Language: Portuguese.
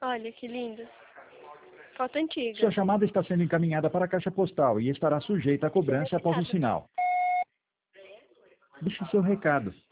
Olha que lindo. Foto antiga. Sua chamada está sendo encaminhada para a caixa postal e estará sujeita a cobrança após o sinal. Deixe seu recado.